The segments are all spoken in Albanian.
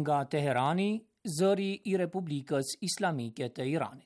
Nga Teherani, zëri I Republikës Islamike të Iranit.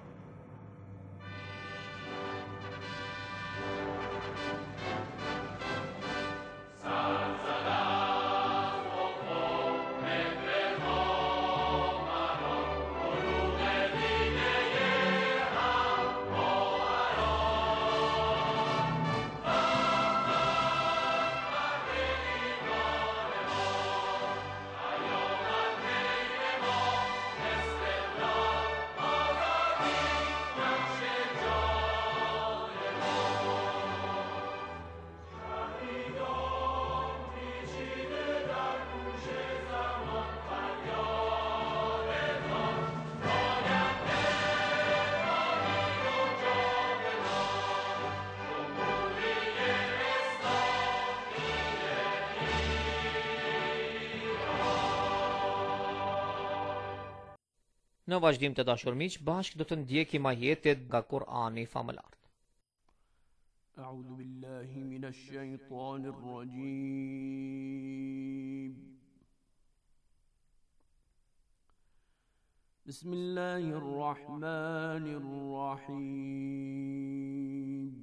Në vazhdim të dashur miq, bashkë do të ndjekim ajetet nga Kur'ani famëlar. A'udhu billahi minash shaitanir rajim. Bismillahir rahmanir rahim.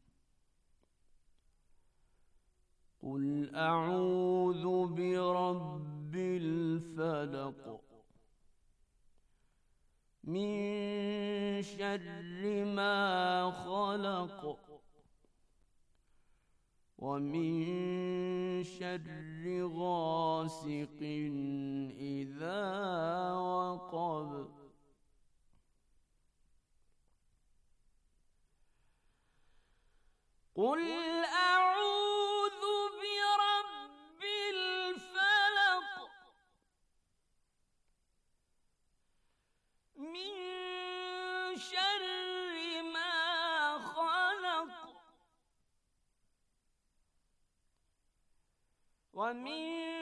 Qul a'udhu bi rabbil falaq. من شر ما خلق ومن شر غاسق إذا وقب قل أعوذ برب الفلق من شر ما خلق ومن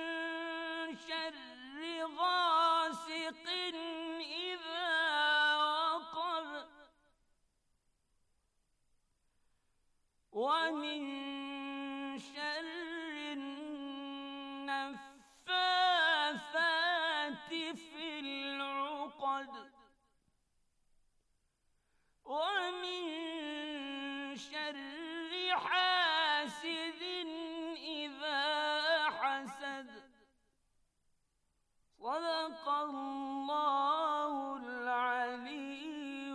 شر غاسق إذا وقب ومن شر النفاثات في العقد ومن شر حاسد إذا حسد صدق الله العلي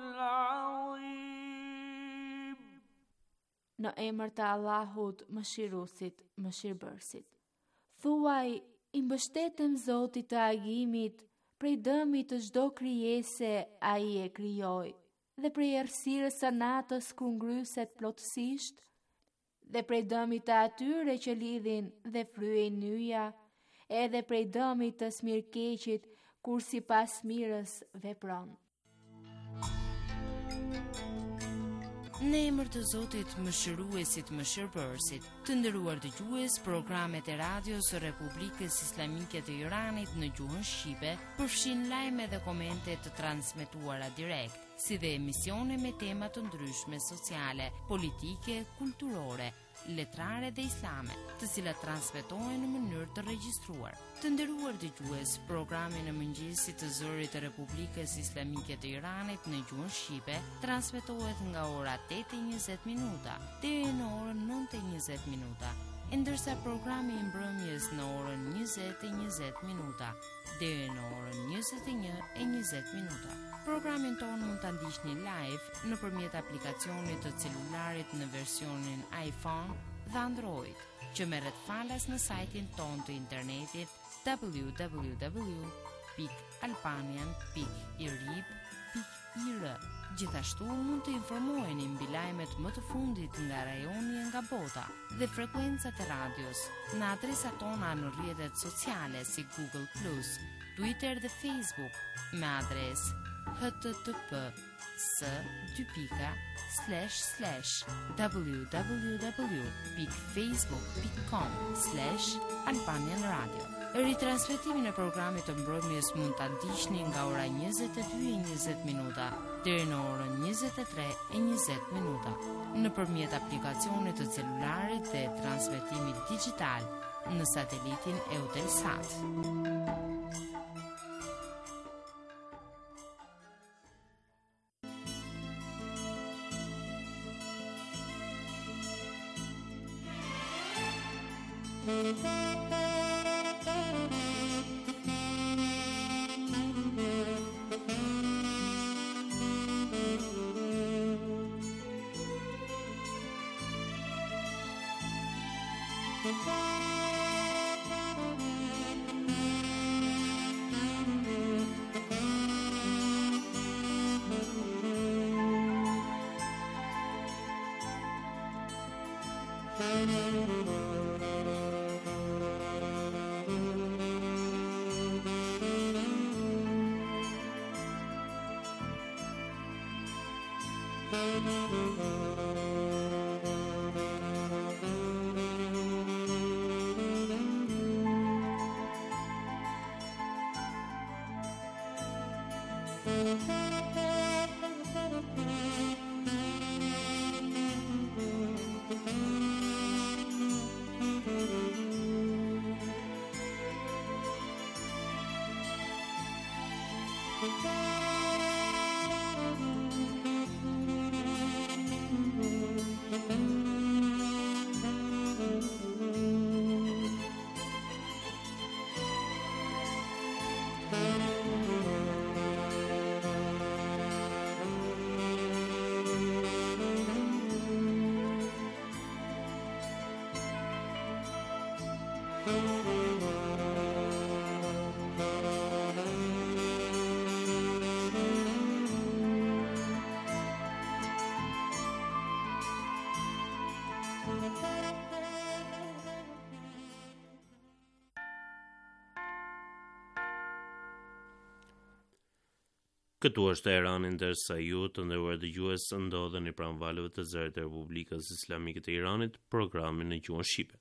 العظيم. Në emër të Allahut, Mëshiruesit, Mëshirbërësit. Thuaj, I mbështetem Zotit të agimit, prej dëmit të çdo krijese ai e krijoi, dhe prej errësirës së natës kur ngryset plotësisht, dhe prej dëmit të atyre që lidhin dhe fryejnë nyja, edhe prej dëmit të smirkeqit kur sipas mirës vepron. Në emër të Zotit Mëshiruesit, Mëshirbërësit, të nderuar dëgjues, programet e radios së Republikës Islamike të Iranit në gjuhën shqipe përfshin lajme dhe komente të transmetuara direkt, si dhe emisione me tema të ndryshme sociale, politike, kulturore, letrare dhe islame, të cilat transmetohen në mënyrë të regjistruar. Të nderuar dëgjues, programi në mëngjesit të zërit të Republikës Islamike të Iranit në gjuhën shqipe transmetohet nga ora 8:20 minuta deri në orën 9:20 minuta, ndërsa programi I mbrëmjes në orën 20:20 minuta deri në orën 21:20 minuta. Programin tonë mund ta ndiqni live nëpërmjet aplikacionit të celularit në versionin iPhone dhe Android, që merret falas në sajtin tonë të internetit www.albanian.irib.ir. Gjithashtu mund të informoheni mbi lajmet më të fundit nga rajoni e nga bota dhe frekuencat e radios në adresat tona në rrjetet sociale si Google+, Twitter dhe Facebook me adresë http://www.facebook.com/albanianradio. Ritransmetimin e programit të mbrëmjes mund ta ndiqni nga ora 22:20 minuta deri në orën 23:20 minuta nëpërmjet aplikacionit të celularit dhe transmetimit digital në satelitin Eutelsat. Këtu është Irani, ndërsa ju të nderuar dëgjues ndodheni pranë valëve të zërit të Republikës Islamike të Iranit, programin në gjuhën shqipe.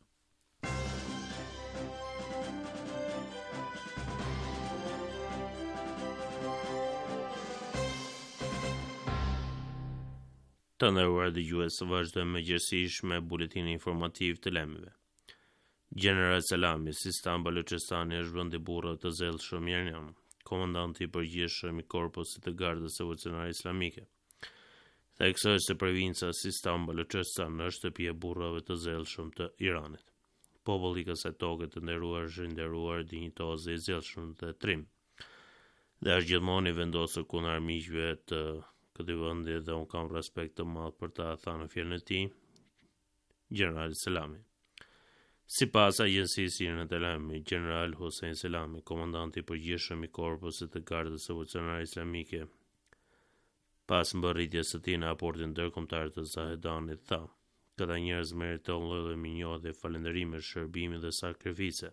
Të nderuar dëgjues, vazhdojmë mëngjesisht me buletinin informativ të lajmeve. General Selami, Sistan Balochistan është vendi burrë të zellshëm iranian. Komandanti i përgjithshëm i Korpusit të Gardës Revolucionare Islamike theksoi se provinca Sistan Balochistan është shtëpia e burrave të zellshëm të Iranit. Populli i kësaj toke të nderuar është nderuar, dinjitoz dhe i zellshëm dhe trim. Dhe është gjithmonë i vendosur kundër miqve të këtij vendi dhe unë kam respekt të madh për ta, thënë në fjalën e tij General Selami. Si pas agjensisë në të lajmit, General Hossein Selami, komandanti i përgjithshëm i Korpusit të Gardës Revolucionare Islamike, pas mbërritjes së tij në aportin ndërkombëtar të Zahedanit, tha: "Këta njerëz meritojnë lloj dhe minjohje, falënderime, shërbimi dhe sakrifice.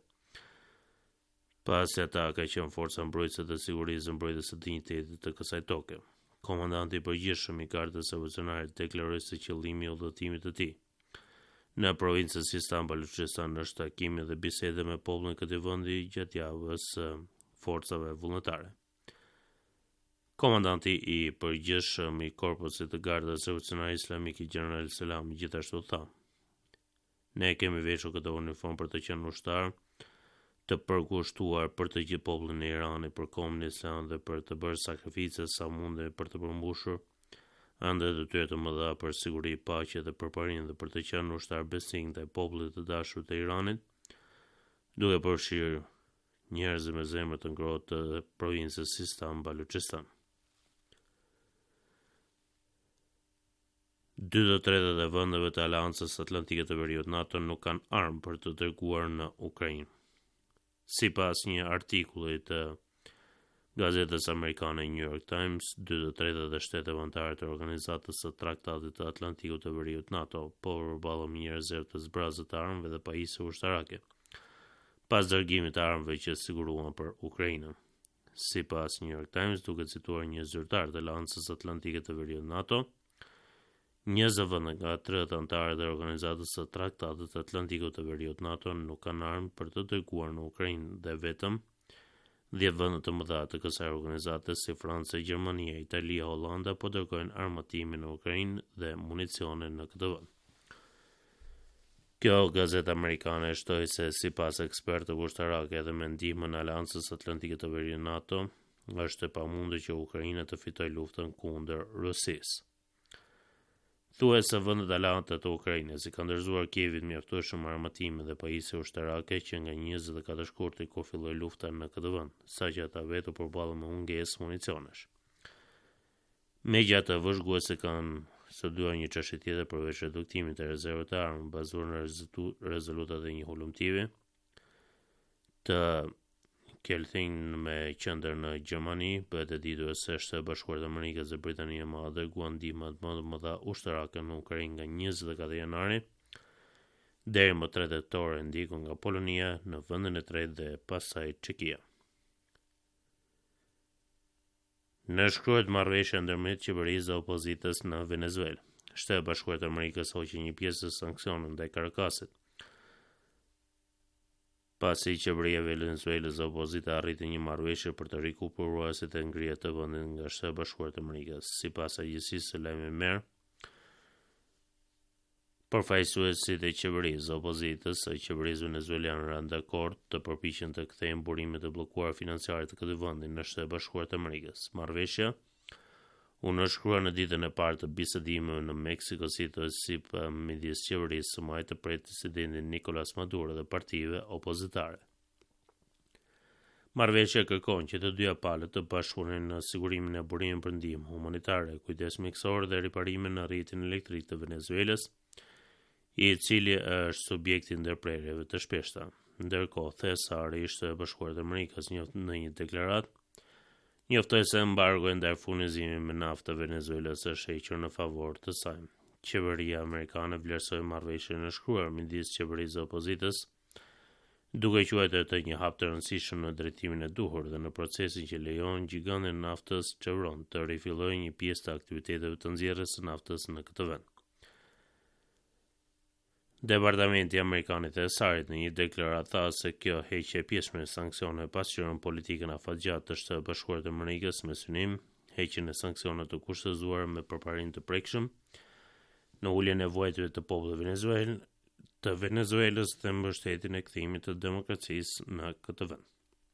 Pasi ata ka qenë forca mbrojtëse të sigurisë, mbrojtëse të dinjitetit të kësaj toke." Komandanti i përgjithshëm i Gardës Revolucionare deklaroi se qëllimi i udhëtimit të tij në provincën Sistan Balochistan është takimi dhe bisede me popullin e këtij vendi gjatë javës forcave vullnetare. Komandanti i përgjithshëm i Korpusit të Gardës Revolucionare Islamike General Selami gjithashtu tha: "Ne kemi veshur këtë uniform për të qenë ushtar të përkushtuar për të gjithë popullin e Iranit, për komun islam dhe për të bërë sakrifice sa mundemi për të përmbushur ande të tyre të mëdha për siguri, paqe dhe përparim dhe për të qenë ushtar besnik ndaj popullit të dashur të Iranit, duke përfshirë njerëz me zemër të ngrohtë të provincës Sistan Balochistan." 2/3 e vendeve të Aleancës Atlantike të Veriut NATO nuk kanë armë për të dërguar në Ukrainë. Sipas një artikulli të gazetës amerikane New York Times, 2/3 e shtetet anëtare të Organizatës së Traktatit të Atlantikut të Veriut NATO po përballën me një rezervë të zbrazët të armëve dhe pajisje ushtarake, pas dërgimit të armëve që siguruan për Ukrainën. Sipas New York Times, duke cituar një zyrtar të Aleancës Atlantike të Veriut NATO, 20 vende nga 30 anëtarët e Organizatës së Traktatit të Atlantikut të Veriut NATO nuk kanë armë për të dërguar në Ukrainë dhe vetëm 10 vende të mëdha të kësaj organizate si Franca, Gjermania, Italia, Holanda po dërgojnë armatimin në Ukrainë dhe municione në këtë vend. Kjo gazetë amerikane shtoi se sipas ekspertëve ushtarakë edhe me ndihmën e Aleancës Atlantike të Veriut NATO, është e pamundur që Ukraina të fitojë luftën kundër Rusisë. Thuhet se vendet alate të Ukrainës i kanë dorëzuar Kievit mjaftueshëm armatime dhe pajisje ushtarake që nga 24 shkurti kur filloi lufta në këtë vend, saqë ata vetë u përballën me mungesë municionesh. Megjithatë, vëzhguese kanë studiuar një çështje tjetër përveç reduktimit të rezervave të armë bazuar në rezolutat e një hulumtive të Kelthing me qendër në Gjermani, bëhet e ditur se Shtetet e Bashkuara të Amerikës dhe Britania e Madhe dërguan ndihma më të mëdha ushtarake në Ukrainë nga 24 janari deri më 3 tetor, ndikun nga Polonia në vendin e tretë dhe pastaj Çekia. Nënshkruhet marrëveshja ndërmjet qeverisë dhe opozitës në Venezuelë. Shtetet e Bashkuara të Amerikës hoqën një pjesë të sanksioneve ndaj Caracas-it. Pasi qeveria e Venezuelës dhe opozita arriti një marrëveshje për të rikuperuar si të ngrihet të vendit nga Shtetet e Bashkuara të Amerikës, sipas agjencisë së lajmeve MER, përfaqësuesit e qeverisë dhe opozitës së qeverisë venezuelane rënë dakord të përpiqen të kthejnë burimet e bllokuara financiare të këtij vendi në Shtetet e Bashkuara të Amerikës. Marrëveshja u nënshkrua në ditën e parë të bisedimeve në Meksiko City si midis qeverisë së majtë të presidentit Nicolas Maduro dhe partive opozitare. Marrëveshja kërkon që të dyja palët të bashkëpunojnë në sigurimin e burimeve për ndihmë humanitare, kujdes mjekësor dhe riparimin në rrjetin elektrik të Venezuelës, i cili është subjekti i ndërprerjeve të shpeshta. Ndërkohë, thesari i Shtetit Bashkuar të Amerikës në një deklaratë njoftoi se embargo ndaj furnizimit me naftë të Venezuelës është hequr në favor të saj. Qeveria amerikane vlerësoi marrëveshjen e nënshkruar midis qeverisë dhe opozitës, duke quajtur të një hap të rëndësishëm në drejtimin e duhur dhe në procesin që lejon gigantin e naftës Chevron të rifillojë një pjesë të aktiviteteve të nxjerrjes së naftës në këtë vend. Departamenti amerikan i Thesarit në një deklaratë tha se kjo heqje e pjesshme e sanksioneve pasqyron politikën afatgjatë të Shtetit Bashkuar të Amerikës me synim heqjen e sanksioneve të kushtëzuara me përparim të prekshëm në uljen e vuajtjeve të popullit të Venezuelës dhe mbështetjen e kthimit të demokracisë në këtë vend.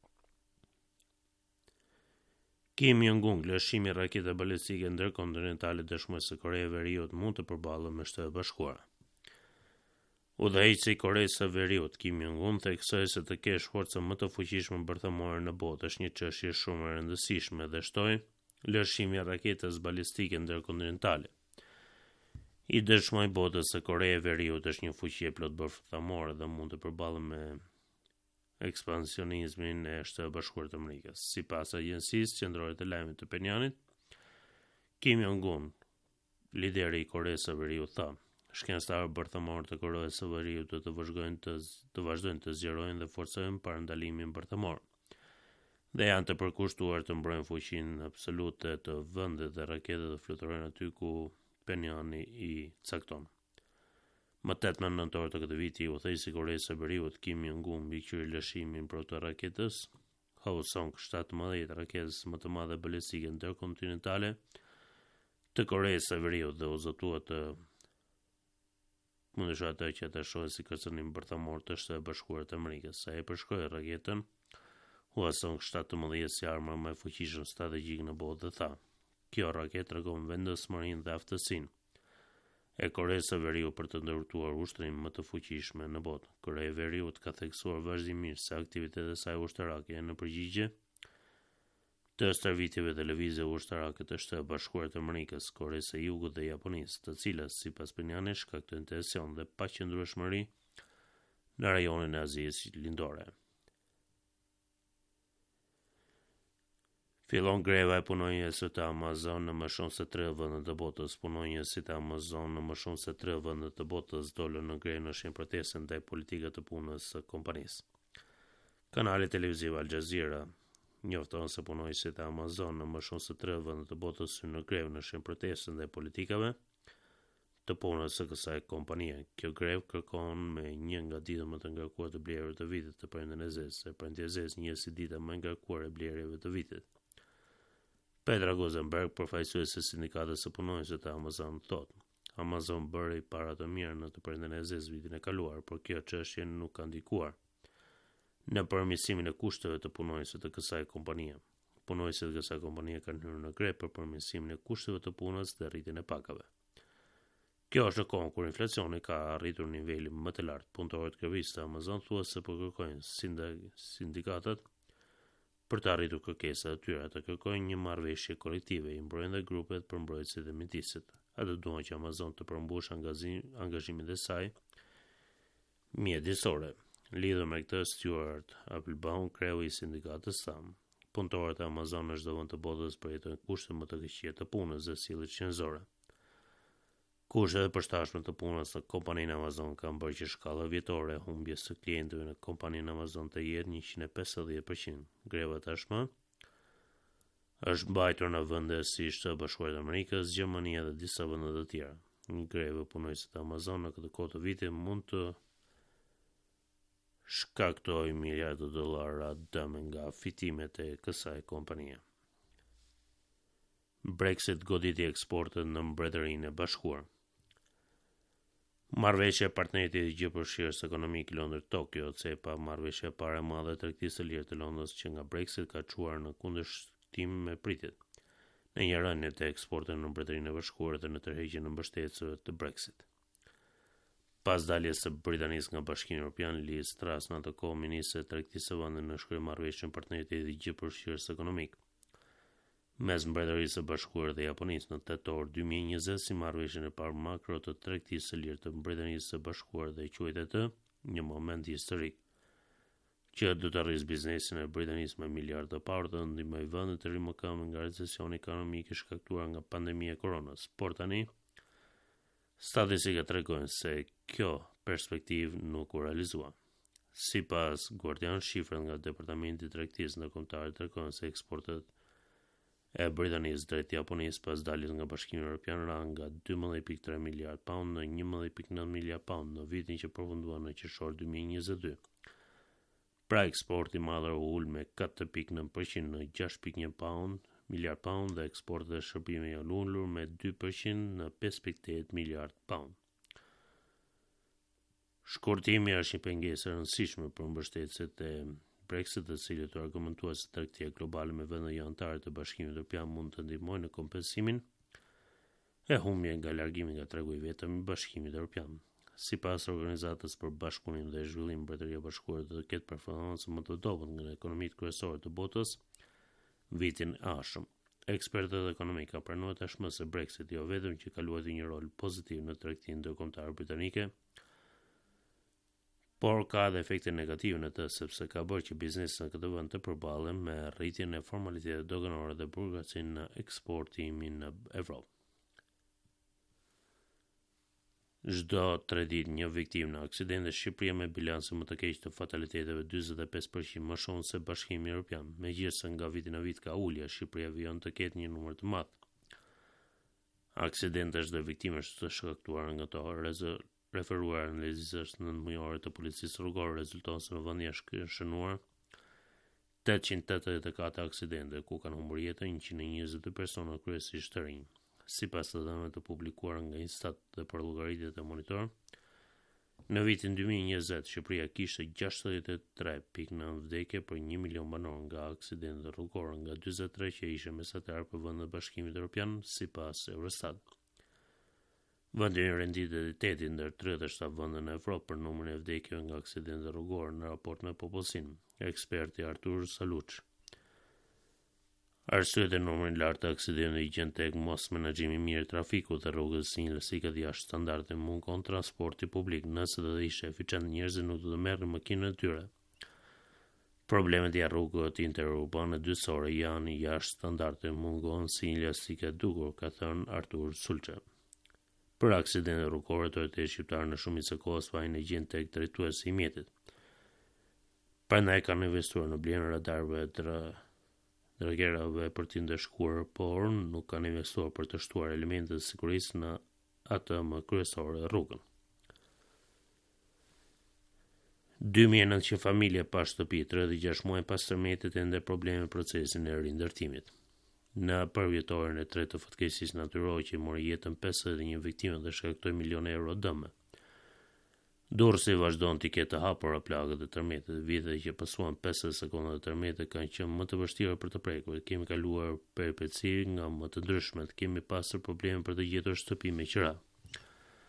Kim Jong-un, lëshimi i raketave balistike ndërkontinentale dëshmoi se Korea e Veriut mund të përballet me Shtetet Bashkuara. Udhëheqësi i Koreas së Veriut, Kim Jong-un, theksoi se të kesh forca më të fuqishme bërthamore në botë është një çështje shumë e rëndësishme dhe shtoi lëshimi i raketës balistike ndërkontinentale. I dëshmoi botës se Korea e Veriut është një fuqi e plot bërthamore dhe mund të përballet me ekspansionizmin e Shtetit Bashkuar të Amerikës. Sipas agjencisë qendrore të lajmeve të Penjanit, Kim Jong-un, lideri i Koreas së Veriut, tha: shkencëtarët bërthamor të Koreas së Veriut do të vazhdojnë të zgjerojnë dhe forcojnë parandalimin bërthamor dhe janë të përkushtuar të mbrojnë fuqinë absolute të vendit dhe raketet të fluturojnë aty ku Penjani i cakton. Më 18 nëntor të këtij viti, udhëheqësi i Koreas së Veriut, Kim Jong-un, mbikëqyroi lëshimin për të raketës Hwasong-17, raketës më të madhe balistike ndërkontinentale të Koreas së Veriut dhe u zotua të mundësha atë që të shohë si kërcënim bërthamor të Shtetit Bashkuar të Amerikës. Sa e përshkroi raketën Hwasong-17 si arma më e fuqishme strategjike në botë dhe tha: kjo raketë tregon vendosmërinë dhe aftësinë e Koreas së Veriut për të ndërtuar ushtrim më të fuqishme në botë. Korea e Veriut ka theksuar vazhdimisht se aktivitetet e saj ushtarake janë në përgjigje të stërvitjeve të lëvizjeve ushtarake të Shtetit Bashkuar të Amerikës, Koreas së Jugut dhe Japonisë, të cilat sipas Penjanit shkaktojnë tension dhe paqëndrueshmëri në rajonin e Azisë Lindore. Fillon greva e punonjësve të Amazon në më shumë se 3 vende të botës. Punonjësit e Amazon në më shumë se 3 vende të botës dolën në grevë në shenjë proteste ndaj politikës të punës së kompanisë. Kanali televiziv Al Jazeera njofton se punonjësit e Amazon në më shumë se 3 vende të botës hynë në grevë në shenjë proteste ndaj politikave të punës së kësaj kompanie. Kjo grevë kërkon me një nga ditët më të ngarkuara të blerjeve të vitit të Perëndisë së Zezë. Perëndisë së Zezë njeh si dita më e ngarkuar e blerjeve të vitit. Petra Gozenberg, përfaqësuese e sindikatës së punonjësve të Amazon, thotë: Amazon bëri para të mira në të Perëndisë së Zezë vitin e kaluar, por kjo çështje nuk ka ndikuar në përmirësimin e kushteve të punonjësve të kësaj kompanie. Punonjësit të kësaj kompanie kanë hyrë në grevë për përmirësimin e kushteve të punës dhe rritjen e pakave. Kjo është në kohë kur inflacioni ka arritur nivelin më të lartë. Punëtorët kërkesë të Amazon thuajse po kërkojnë sindikatat për të arritur kërkesat e tyre, të kërkojnë një marrëveshje kolektive, i mbrojnë dhe grupet përmbrojtësit dhe mjedisit. Ata duan që Amazon të përmbush angazhimin e saj mjedisore. Lidhur me këtë, Stuart Applebaum, kreu i sindikatës thamë, punëtorët e Amazon në çdo vend të botës përjetojnë kushte më të këqija të punës dhe sjellje shënjëzore. Kushtet e përshtatshme të punës në kompaninë Amazon kanë bërë që shkalla vjetore e humbjes së klientëve në kompaninë Amazon të jetë 150%. Greva tashmë është mbajtur në vende si Shtetet e Bashkuara të Amerikës, Gjermania dhe disa vende të tjera. Një grevë e punonjësit të Amazon në këtë kohë të vitit mund të shkaktojë miliardë dollara dëm nga fitimet e kësaj kompanie. Brexit goditi eksportet në Mbretërinë e Bashkuar. Marrëveshja e partnerit i gjithëpërfshirës ekonomik Londër-Tokyo, CEPA, marrëveshja e parë e madhe e tregtisë së lirë të Londrës që nga Brexit ka çuar në kundërshtim me pritjet, në një rënje të eksporteve në Mbretërinë e Bashkuar dhe në tërheqjen e mbështetësve të Brexit. Pas daljes së Britanisë nga Bashkimi Evropian, Liz Truss, në atë kohë ministre e tregtisë së vendit, nënshkroi marrëveshjen partnerit i gjithëpërfshirës ekonomik mes Mbretërisë së Bashkuar dhe Japonisë në tetor 2020 si marrëveshjen e parë makro të tregtisë së lirë të Britanisë së Bashkuar dhe quajtë atë një moment historik që do të rrisë biznesin e Britanisë me miliardë të parë të ndihmojë vendin të rikëmbëjë nga recesioni ekonomik i shkaktuar nga pandemia e koronës. Por tani statistika tregojnë se kjo perspektivë nuk u realizua. Sipas Guardian, shifrat nga Departamenti i Tregtisë Ndërkombëtare tregojnë se eksportet e Britanisë drejt Japonisë pas daljes nga Bashkimi Evropian ran nga 12.3 miliard pound në 11.9 miliard pound në vitin që përfundua në qershor 2022. Pra eksporti madhor u ul me 4.9% në 6.1 miliard pound dhe eksportet e shërbimeve janë ulur me 2% në 5.8 miliard pound. Shkurtimi është një pengesë e rëndësishme për mbështetësit e Brexit, të cilët u argumentuar se tregtia globale me vendet anëtare të Bashkimit Evropian mund të ndihmojnë në kompensimin e humbjeve nga largimi nga tregu i vetëm i Bashkimit Evropian. Sipas Organizatës për Bashkëpunim dhe Zhvillim, Mbretëria e Bashkuar do të ketë performancë më të dobët nga ekonomitë kryesore të botës vitin e ardhshëm. Ekspertët ekonomik kanë pranuar tashmë se Brexit jo vetëm që ka luajtur një rol pozitiv në tregtinë ndërkombëtare britanike, por ka edhe efekte negative në të, sepse ka bërë që biznesi në këtë vend të përballen me rritjen e formalitetet doganore dhe burokracinë në eksportimin në Evropë. Çdo 3 ditë një viktim në aksidente. Shqipëria me bilancin më të keq të fataliteteve 45% më shumë se Bashkimi Evropian. Megjithëse nga viti në vit ka ulje, Shqipëria vijon të ketë një numër të madh aksidentësh dhe viktimesh të shkaktuar nga to. Referuar në lezisës 9 mujore të policisë rrugore rezulton se në vendin e shënuar 884 aksidente, ku kanë humbur jetën 122 persona, kryesisht të rinj. Sipas të dhënave të publikuara nga Instat dhe për llogaritjet e Monitor, në vitin 2020 Shqipëria kishte 63.9 vdekje për 1 milion banor nga aksidente rrugore, nga 43 që ishin mesatar për vendet e Bashkimit Evropian, sipas Eurostat. Vendi i renditetit ndër 37 vende në Evropë për numrin e vdekjeve nga aksidente rrugore në raport me popullsinë. Eksperti Artur Saluç. Arsyet e numrit lartë të aksidenteve i gjen tek mos menaxhimi i mirë i trafikut dhe rrugës si një rrezikat jashtë standardit, mungon transporti publik. Nëse do të ishte eficient, njerëzit nuk do të merrnin makinën e tyre. Problemet e rrugëve interurbane dyqësore janë jashtë standardit, mungon si një rrezikat e dukur, ka thënë Artur Sulçe. Për aksidente rrugore, autoritetet shqiptare në shumicë e kohës fajin e gjen tek drejtuesi i mjetit. Prandaj kanë investuar në blerjen e radarëve dregerave për t'i ndeshkuar, por nuk kanë investuar për të shtuar elementet e sigurisë në atë më kryesore rrugën. 2900 familje pa shtëpi, 36 muaj pas tërmetit ende probleme në procesin e rindërtimit. Në përvjetorin e tretë të fatkeqësisë natyrore që mori jetën 51 viktime dhe shkaktoi milionë euro dëme. Durrësi vazhdon të ketë hapura plagët e tërmetit. Vitet që pasuan 50 sekonda të tërmetit kanë qenë më të vështira për të prekur. Kemi kaluar peripeci nga më të ndryshmet, kemi pasur probleme për të gjetur shtëpi me qira.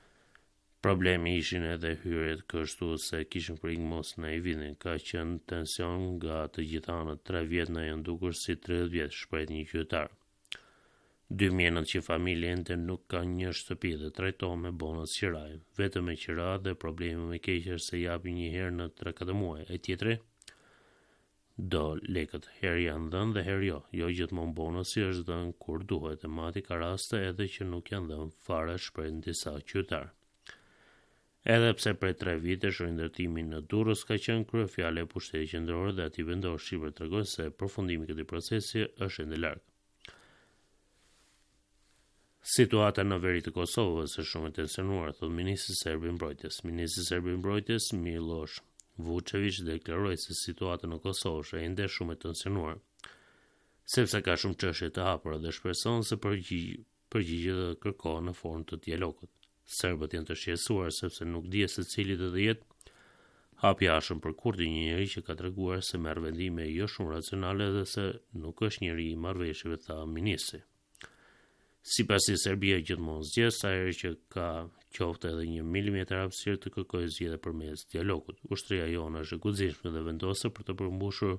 Problemi ishin edhe hyrjet, kështu se kishin frikë mos na i vidhin. Ka qenë tension nga të gjitha anët. 3 vjet na janë dukur si 30 vjet, shpreh një qytetar. 2 mjenët që familje ende nuk ka një shtëpi dhe trajtohen me bonus qiraj. Vetëm me qira dhe problemi me keq është se japi një herë në 3-4 muaj. E tjetri? Do lekët, herë janë dhënë dhe herë jo. Jo gjithmonë bonusi është dhënë kur duhet, e mati ka raste edhe që nuk janë dhënë fare, shpreh disa qytetar. Edhe pse prej 3 vitesh rindërtimi në Durrës ka qenë kryefjale e pushtetit qendror dhe aty vendor shqiptar tregojnë se përfundimi i këtij procesi është ende larg. Situata në veri të Kosovës është shumë e tensionuar, thot ministri serb i mbrojtjes. Ministri serb i mbrojtjes Miloš Vučević deklaroi se situata në Kosovë është ende shumë e tensionuar, sepse ka shumë çështje të hapura dhe shpreson se përgjigjet do të kërkohen në formë të dialogut. Serbët janë të shqetësuar sepse nuk dihet se cili do të jetë hapjashëm për kurrë një njeri që ka treguar se merr vendime jo shumë racionale dhe se nuk është njeri i marrëveshjeve, tha ministri. Sipasi Serbia gjithmonë zgjedh sa herë që ka qoftë edhe 1 milimetër hapësirë të kërkojë zgjedhje përmes dialogut. Ushtria jonë është e guximshme dhe vendosur për të përmbushur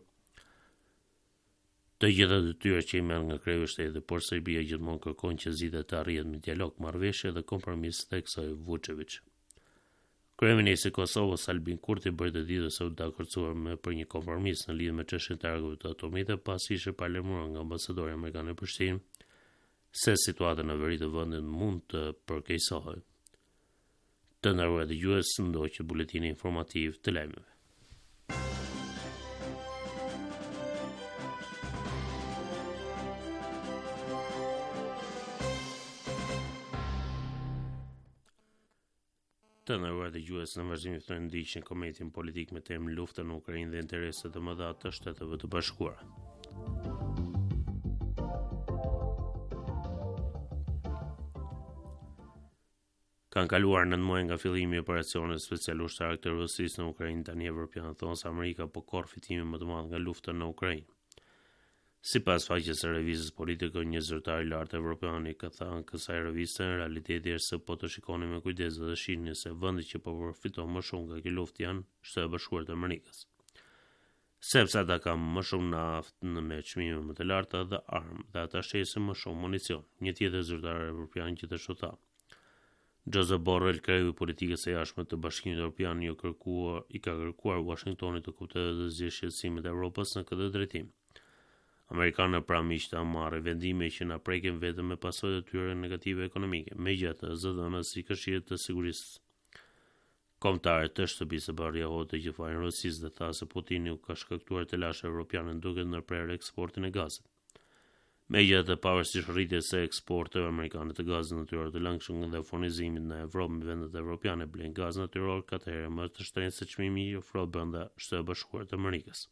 të gjitha detyrat që i merr nga kreu i shtetit, por Serbia gjithmonë kërkon që zgjidhjet të arrihet me dialog, marrëveshje dhe kompromis, theksoi Vučević. Kryeministri i Kosovës Albin Kurti bëri të ditur se u dakordsuar për një kompromis në lidhje me çështjen e argëve të atomit pasi ishte paralajmëruar nga ambasadori amerikan në Prishtinë se situata në veri të vendit mund të përkeqësohet. Të nderuar dëgjues, ndoqët buletini informativ të lajmeve. Të nderuar dëgjues, në vazhdim ftojmë ndiqjen komentin politik me temë lufta në Ukrainë dhe interesat e mëdha të Shteteve të Bashkuara. Kanë kaluar 9 muaj nga fillimi i operacionit special ushtar të Rusisë në Ukrainë, tani evropianët thonë se Amerika po korr fitimin më të madh nga lufta në Ukrainë. Sipas faqes së revistës Politico, një zyrtar i lartë evropian ka thënë kësaj reviste, realiteti është se po të shikoni me kujdes dhe shihni se vendet që po përfitojnë më shumë nga kjo luftë janë Shtetet e Bashkuara të Amerikës. Sepse ata kanë më shumë naftë me çmime më të larta dhe armë, dhe ata shesin më shumë municion. Një tjetër zyrtar evropian gjithashtu tha: Josep Borrell, kreu i politikës së jashtme të Bashkimit Evropian, i ka kërkuar Washingtonit të kuptojë dhe zgjidhë shqetësimet e Evropës në këtë drejtim. Amerikanët pra miq të marrë vendime që na prekin vetëm me pasojat e tyre negative ekonomike. Megjithatë, zëdhënës si Këshillit të Sigurisë Kombëtare të Shtëpisë së Bashkuara të gjithfajin Rusisë dhe tha se Putini ka shkaktuar të lashë evropiane duke ndërprerë eksportin e gazit. Megjithatë, pavarësisht rritjes së eksporteve amerikane të gazit natyror të langshëm dhe furnizimit në Evropë, vendet evropiane blejnë gaz natyror 4 herë më të shtrenjtë se çmimi i ofrohet brenda Shtetit Bashkuar të Amerikës.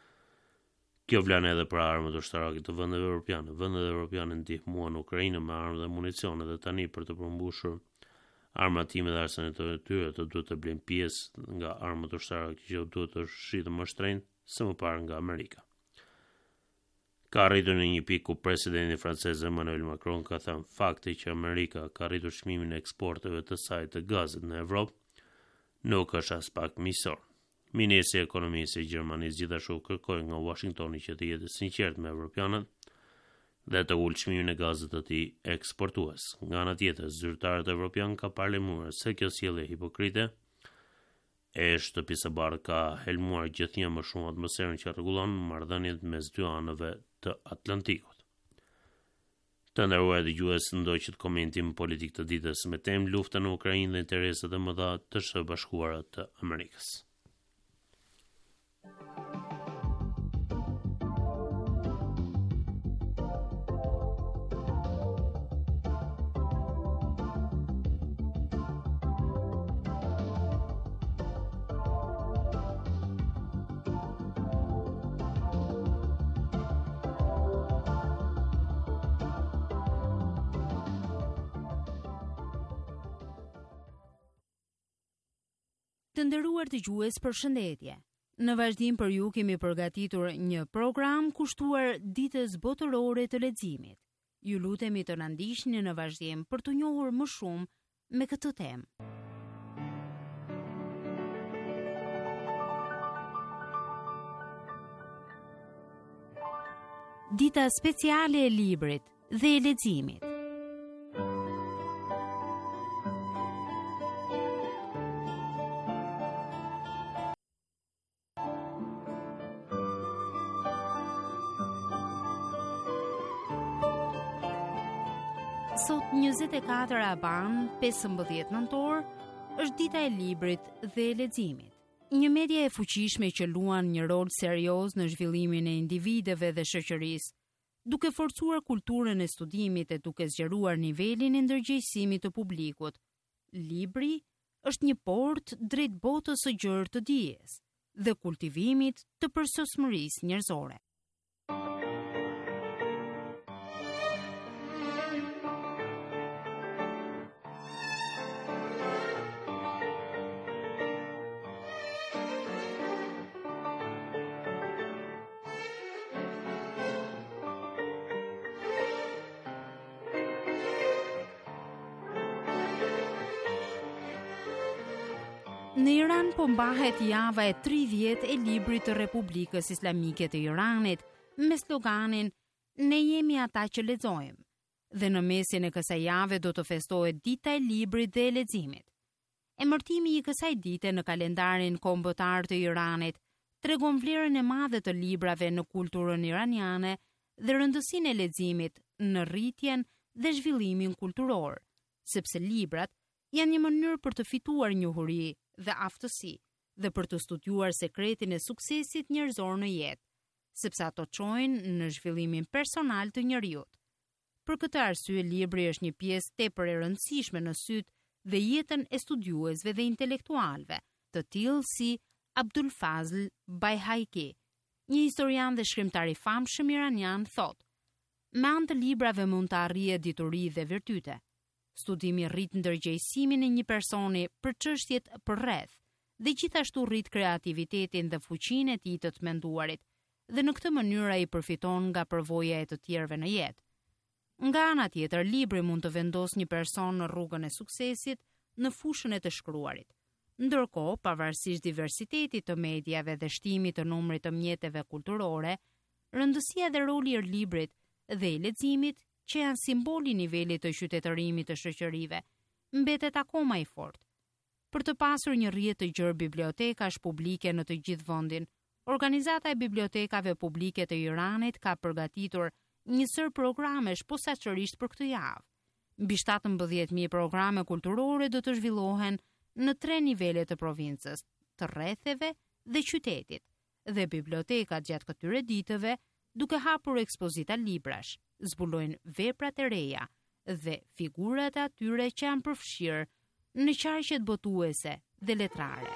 Kjo vlen edhe për armët ushtarake të vendeve evropiane. Vendet evropiane ndihmuan Ukrainën me armë dhe municione dhe tani për të përmbushur armatimet dhe arsenet e tyre të duhet të blejnë pjesë nga armët ushtarake që duhet të shiten më shtrenjtë se më parë nga Amerika. Ka arritur në një pikë ku presidenti francez Emmanuel Macron ka thënë fakti që Amerika ka rritur çmimin e eksporteve të saj të gazit në Evropë nuk është as pak miqësor. Ministri i Ekonomisë i Gjermanisë gjithashtu kërkoi nga Washingtoni që të jetë sinqert me evropianët dhe të ulë çmimin e gazit të tij eksportues. Nga ana tjetër, zyrtarët evropianë ka paralajmëruar se kjo sjellje hipokrite e Shtëpisë së Bardhë ka helmuar gjithnjë më shumë atmosferën që rregullon marrëdhëniet mes dy anëve të Atlantikut. Të nderuar dëgjues, ndoqët komentin politik të ditës me temë lufta në Ukrainë dhe interesat e mëdha të Shtetit Bashkuar të Amerikës. Të nderuar dëgjues, përshëndetje. Në vazhdim për ju kemi përgatitur një program kushtuar ditës botërore të leximit. Ju lutemi të na ndiqni në vazhdim për të njohur më shumë me këtë temë. Dita speciale e librit dhe e leximit. Sot 24 Aban, 15 nëntor, është dita e librit dhe e leximit. Një media e fuqishme që luan një rol serioz në zhvillimin e individëve dhe shoqërisë, duke forcuar kulturën e studimit e duke zgjeruar nivelin e ndërgjegjësimit të publikut. Libri është një portë drejt botës së gjerë të dijes dhe kultivimit të përsosmërisë njerëzore. Në Iran po mbahet java e 30 e librit të Republikës Islamike të Iranit me sloganin "Ne jemi ata që lexojmë". Dhe në mesin e kësaj jave do të festohet dita e librit dhe e leximit. Emërtimi i kësaj dite në kalendarin kombëtar të Iranit tregon vlerën e madhe të librave në kulturën iraniane dhe rëndësinë e leximit në rritjen dhe zhvillimin kulturor, sepse librat janë një mënyrë për të fituar njohuri dhe aftësi dhe për të studiuar sekretin e suksesit njerëzor në jetë, sepse ato çojnë në zhvillimin personal të njeriut. Për këtë arsye, libri është një pjesë tepër e rëndësishme në sytë dhe jetën e studiuesve dhe intelektualëve, të tillë si Abdul Fazl Bayhaqi, një historian dhe shkrimtar i famshëm iranian, thotë: "Me anë të librave mund të arrihet dituri dhe virtyte. Studimi rrit ndërgjegjësimin e një personi për çështjet përreth dhe gjithashtu rrit kreativitetin dhe fuqinë e tij të menduarit, dhe në këtë mënyrë ai përfiton nga përvoja e të tjerëve në jetë. Nga ana tjetër, libri mund të vendosë një person në rrugën e suksesit në fushën e të shkruarit. Ndërkohë, pavarësisht diversitetit të mediave dhe shtimit të numrit të mjeteve kulturore, rëndësia dhe roli i librit dhe i leximit, që janë simboli nivelit të qytetërimit të shoqërive, mbetet akoma i fortë. Për të pasur një rrjet të gjerë bibliotekash publike në të gjithë vendin, Organizata e Bibliotekave Publike të Iranit ka përgatitur një sër programesh posaçërisht për këtë javë. Mbi 17.000 programe kulturore do të zhvillohen në 3 nivele të provincës, të rretheve dhe qytetit, dhe bibliotekat gjatë këtyre ditëve, duke hapur ekspozita librash, zbulojnë veprat e reja dhe figurat e atyre që janë përfshirë në qarqet botuese dhe letrare.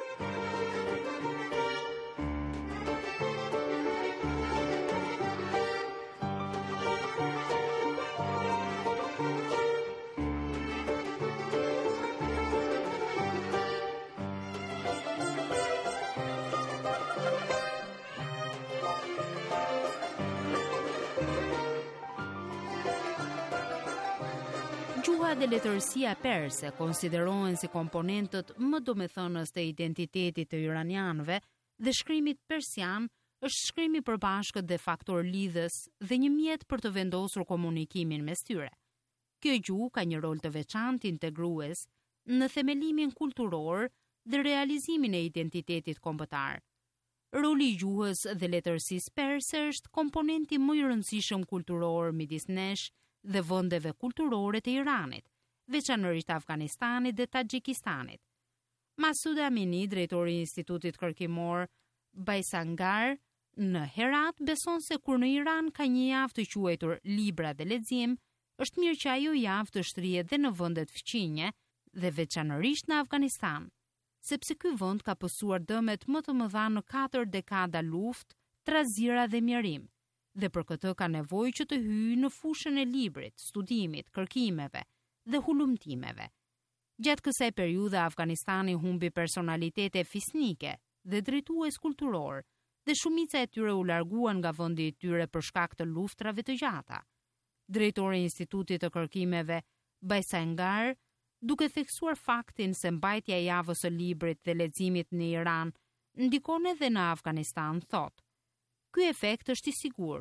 Gjuha dhe letërsia perse konsiderohen si komponentët më domethënës të identitetit të iranianëve dhe shkrimit persian është shkrimi përbashkët dhe faktor lidhës dhe një mjet për të vendosur komunikimin mes tyre. Kjo gjuhë ka një rol të veçantë integrues në themelimin kulturor dhe realizimin e identitetit kombëtar. Roli i gjuhës dhe letërsisë perse është komponenti më i rëndësishëm kulturor midis nesh dhe vendeve kulturore të Iranit, veçanërisht Afganistanit dhe Taxhikistanit. Masud Amini, drejtori i Institutit Kërkimor Baysangar në Herat, beson se kur në Iran ka një javë të quajtur libra dhe lexim, është mirë që ajo javë të shtrihet dhe në vendet fqinje dhe veçanërisht në Afganistan, sepse ky vend ka pësuar dëmet më të mëdha në 4 dekada luftë, trazira dhe mjerim, dhe për këtë ka nevojë që të hyjë në fushën e librit, studimit, kërkimeve dhe hulumtimeve. Gjatë kësaj periudhe Afganistani humbi personalitete fisnike dhe drejtues kulturor, dhe shumica e tyre u larguan nga vendi i tyre për shkak të luftrave të gjata. Drejtori i Institutit të Kërkimeve Baysangar, duke theksuar faktin se mbajtja e javës së librit dhe leximit në Iran ndikon edhe në Afganistan, thotë: "Ky efekt është i sigurt.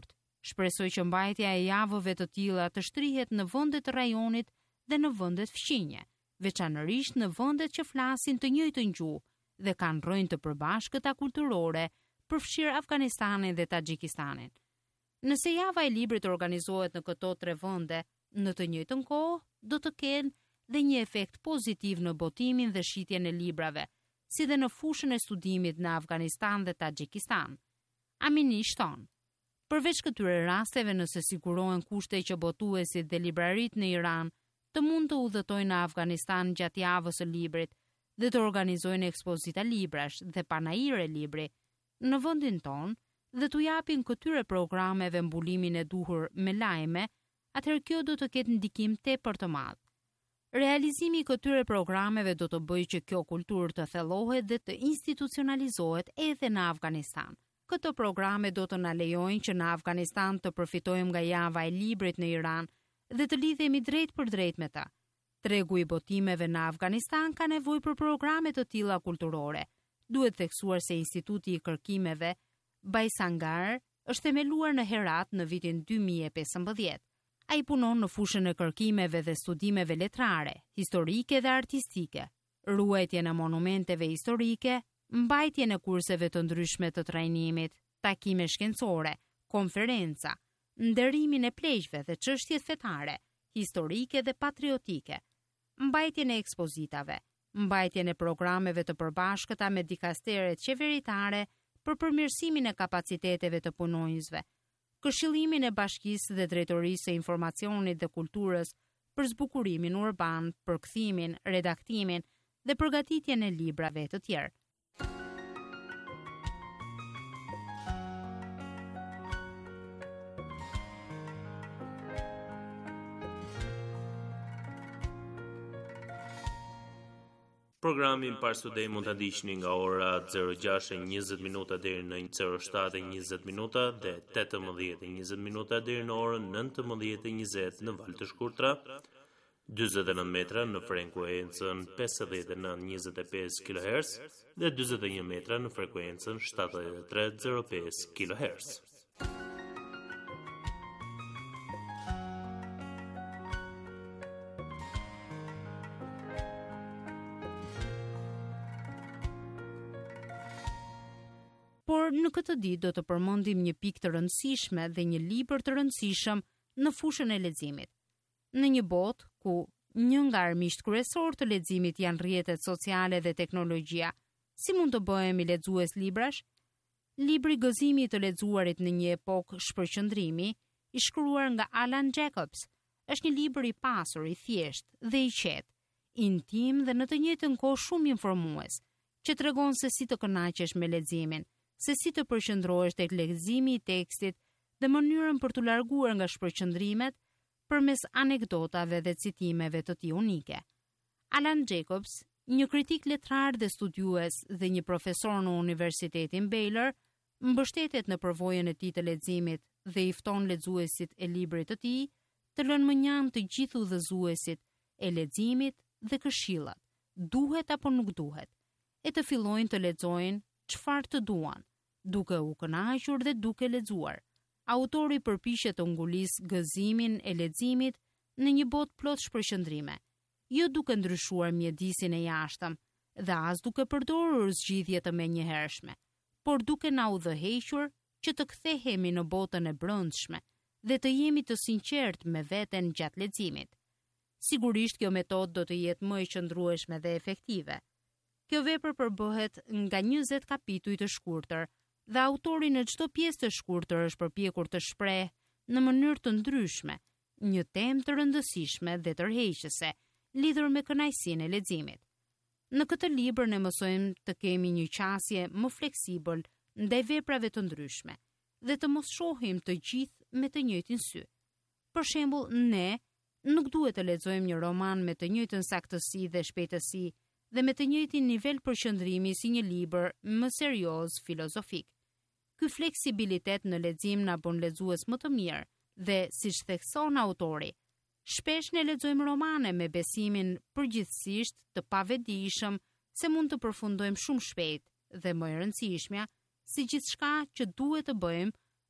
Shpresoj që mbajtja e javëve të tilla të shtrihet në vendet të rajonit dhe në vendet fqinje, veçanërisht në vendet që flasin të njëjtën gjuhë dhe kanë rrojnë të përbashkëta kulturore, përfshirë Afganistanin dhe Taxhikistanin. Nëse java e librit organizohet në këto 3 vende, në të njëjtën kohë do të kenë dhe një efekt pozitiv në botimin dhe shitjen e librave, si dhe në fushën e studimit në Afganistan dhe Taxhikistan. Amini shton: përveç këtyre rasteve, nëse sigurohen kushte që botuesit dhe librarit në Iran të mund të udhëtojnë në Afganistan gjatë javës së librit dhe të organizojnë ekspozita librash dhe panaire libri në vendin tonë dhe t'u japin këtyre programeve mbulimin e duhur me lajme, atëherë kjo do të ketë ndikim tepër të madh. Realizimi i këtyre programeve do të bëjë që kjo kulturë të thellohet dhe të institucionalizohet edhe në Afganistan. Këto programe do të na lejojnë që në Afganistan të përfitojmë nga java e librit në Iran dhe të lidhemi drejt për drejt me ta. Tregu i botimeve në Afganistan ka nevojë për programe të tilla kulturore. Duhet theksuar se Instituti i Kërkimeve Bajsangar është themeluar në Herat në vitin 2015. Ai punon në fushën e kërkimeve dhe studimeve letrare, historike dhe artistike, ruajtjen e monumenteve historike, mbajtjen e kurseve të ndryshme të trajnimit, takime shkencore, konferenca, nderimin e pleqjve dhe çështjet fetare, historike dhe patriotike, mbajtjen e ekspozitave, mbajtjen e programeve të përbashkëta me dikasteret qeveritare për përmirësimin e kapaciteteve të punonjësve, këshillimin e bashkisë dhe drejtorisë së informacionit dhe kulturës për zbukurimin urban, përkthimin, redaktimin dhe përgatitjen e librave të tjerë. Programin Pars Today mund ta ndiqni nga ora 06:20 minuta deri në 07:20 minuta dhe 18:20 minuta deri në orën 19:20 në valë të shkurtra, 49 metra në frekuencën 5925 kHz dhe 41 metra në frekuencën 7305 kHz. Por në këtë ditë do të përmendim një pikë të rëndësishme dhe një libër të rëndësishëm në fushën e leximit. Në një botë ku një nga armiqt kryesor të leximit janë rrjetet sociale dhe teknologjia, si mund të bëhemi lexues librash? Libri Gëzimi i të lexuarit në një epokë shpërqendrimi, i shkruar nga Alan Jacobs, është një libër i pasur, i thjeshtë dhe i qetë, intim dhe në të njëjtën kohë shumë informues, që tregon se si të kënaqesh me leximin, se si të përqendrohesh tek leximi i tekstit dhe mënyrën për të larguar nga shpërqendrimet përmes anekdotave dhe citimeve të tij unike. Alan Jacobs, një kritik letrar dhe studiues dhe një profesor në Universitetin Baylor, mbështetet në përvojën e tij të leximit dhe i fton lexuesit e librit të tij të lënë mënjan të gjithë udhëzuesit e leximit dhe këshillat, duhet apo nuk duhet, e të fillojnë të lexojnë çfarë të duan, duke u kënaqur dhe duke lexuar. Autori përpiqet të ngulisë gëzimin e leximit në një botë plot shpërqendrime, jo duke ndryshuar mjedisin e jashtëm dhe as duke përdorur zgjidhje të menjëhershme, por duke na udhëhequr që të kthehemi në botën e brendshme dhe të jemi të sinqert me veten gjatë leximit. Sigurisht kjo metodë do të jetë më e qëndrueshme dhe efektive. Kjo vepër përbëhet nga 20 kapituj të shkurtër dhe autori në çdo pjesë të shkurtër është përpjekur të shprehë në mënyrë të ndryshme një temë të rëndësishme dhe tërheqëse lidhur me kënaqësinë e leximit. Në këtë libër ne mësojmë të kemi një qasje më fleksibël ndaj veprave të ndryshme dhe të mos shohim të gjithë me të njëjtin sy. Për shembull, ne nuk duhet të lexojmë një roman me të njëjtën saktësi dhe shpejtësi dhe me të njëjtin nivel përqendrimi si një libër më serioz filozofik. Ky fleksibilitet në lexim na bën lexues më të mirë dhe, siç thekson autori, shpesh ne lexojmë romane me besimin përgjithsisht të pavetëdijshëm se mund të përfundojmë shumë shpejt dhe më e rëndësishmja, si gjithçka që duhet të bëjmë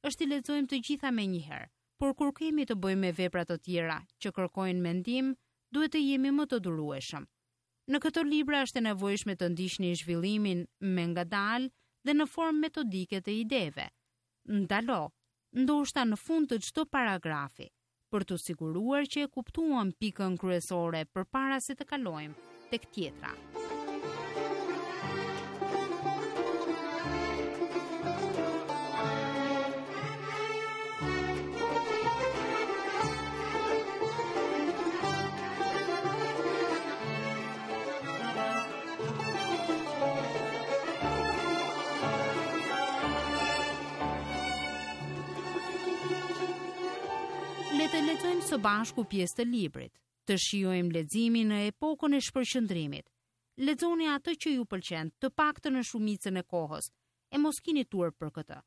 është i lexojmë të gjitha menjëherë, por kur kemi të bëjmë me vepra të tjera që kërkojnë mendim, duhet të jemi më të durueshëm. Në këto libra është e nevojshme të ndiqni zhvillimin me ngadalë dhe në formë metodike të ideve. Ndalo, ndoshta në fund të çdo paragrafi, për të siguruar që e kuptuam pikën kryesore përpara se të kalojmë tek tjetra. Le të lexojmë së bashku pjesë të librit, të shijojmë leximin në epokën e shpërqendrimit. Lexoni atë që ju pëlqen, të paktën në shumicën e kohës, e mos keni turp për këtë.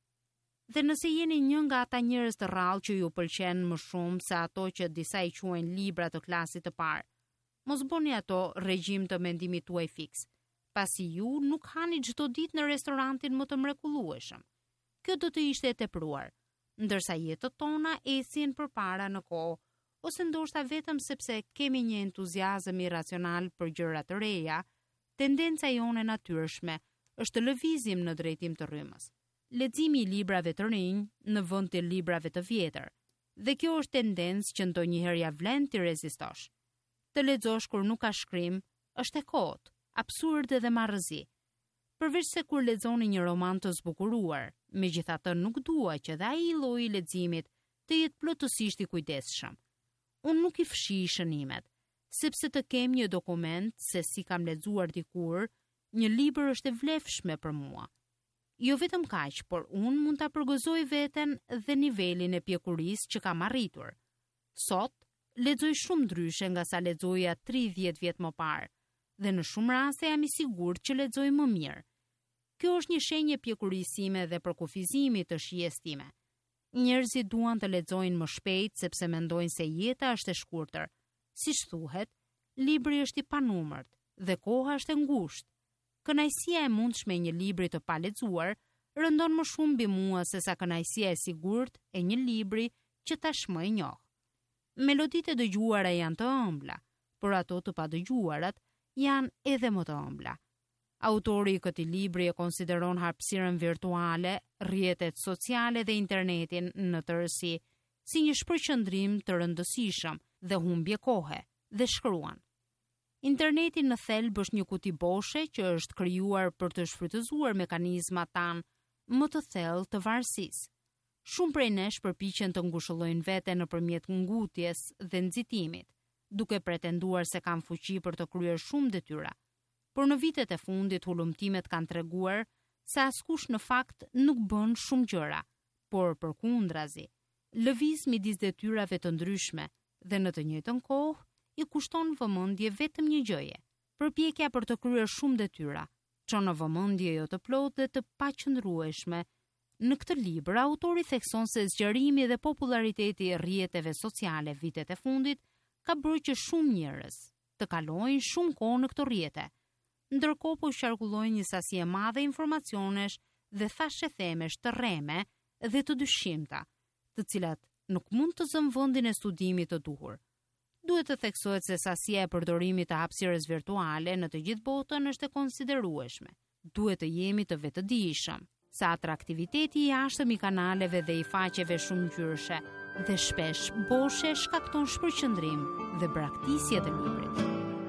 Dhe nëse jeni një nga ata njerëz të rrallë që ju pëlqen më shumë se ato që disa i quajnë libra të klasit të parë, mos bëni ato regjim të mendimit tuaj fiks, pasi ju nuk hani çdo ditë në restorantin më të mrekullueshëm. Kjo do të ishte e tepruar, ndërsa jetët tona esin përpara në kohë, ose ndoshta vetëm sepse kemi një entuziazëm iracional për gjëra të reja, tendenca jone natyrshme është të lëvizim në drejtim të rrymës. Leximi i librave të rinj në vend të librave të vjetër, dhe kjo është tendencë që ndonjëherë ja vlen të rezistosh. Të lexosh kur nuk ka shkrim është e kotë, absurde dhe marrëzi. Përveç se kur lexoni një roman të zbukuruar, megjithatë nuk dua që dhe ai lloji i leximit të jetë plotësisht i kujdesshëm. Unë nuk i fshij shënimet, sepse të kem një dokument se si kam lexuar dikur, një libër është e vlefshme për mua. Jo vetëm kaq, por unë mund ta përgëzoj veten dhe nivelin e pjekurisë që kam arritur. Sot lexoj shumë ndryshe nga sa lexoja 30 vjet më parë, dhe në shumë raste jam i sigurt që lexoj më mirë. Kjo është një shenjë pjekurisime dhe përkufizimi të shijes time. Njerëzit duan të lexojnë më shpejt sepse mendojnë se jeta është e shkurtër. Siç thuhet, libri është i panumërt dhe koha është e ngushtë. Kënaqësia e mundshme e një libri të palexuar rëndon më shumë mbi mua se sa kënaqësia e sigurt e një libri që tashmë e njoh. Meloditë e dëgjuara janë të ëmbla, por ato të padëgjuarat janë edhe më të ëmbla. Autori i këtij libri e konsideron hapësirën virtuale, rrjetet sociale dhe internetin në tërësi si një shpërqendrim të rëndësishëm dhe humbje kohe, dhe shkruan: Interneti në thelb është një kuti boshe që është krijuar për të shfrytëzuar mekanizmat tan më të thellë të varësisë. Shumë prej nesh përpiqen të ngushëllojnë veten nëpërmjet ngutjes dhe nxitimit, duke pretenduar se kanë fuqi për të kryer shumë detyra. Por në vitet e fundit hulumtimet kanë treguar se askush në fakt nuk bën shumë gjëra, por përkundrazi, lëviz midis detyrave të ndryshme dhe në të njëjtën kohë i kushton vëmendje vetëm një gjëje. Përpjekja për të kryer shumë detyra çon në vëmendje jo të plotë dhe të paqëndrueshme. Në këtë libër autori thekson se zgjerimi dhe populariteti i rrjeteve sociale vitet e fundit ka bërë që shumë njerëz të kalojnë shumë kohë në këto rrjete, ndërkohë po qarkullojnë një sasi e madhe informacionesh dhe thashëthemesh të rreme dhe të dyshimta, të cilat nuk mund të zënë vendin e studimit të duhur. Duhet të theksohet se sasia e përdorimit të hapësirës virtuale në të gjithë botën është e konsiderueshme. Duhet të jemi të vetëdijshëm, sa atraktiviteti i jashtëm i kanaleve dhe i faqeve shumëngjyrëshe dhe shpesh boshe shkakton shpërqendrim dhe braktisje të librit.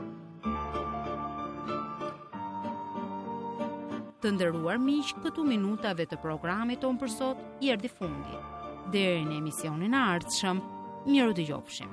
Të nderuar miq, këtu minutave të programit ton për sot i erdhi fundi. Deri në emisionin e ardhshëm, miru dëgjofshim.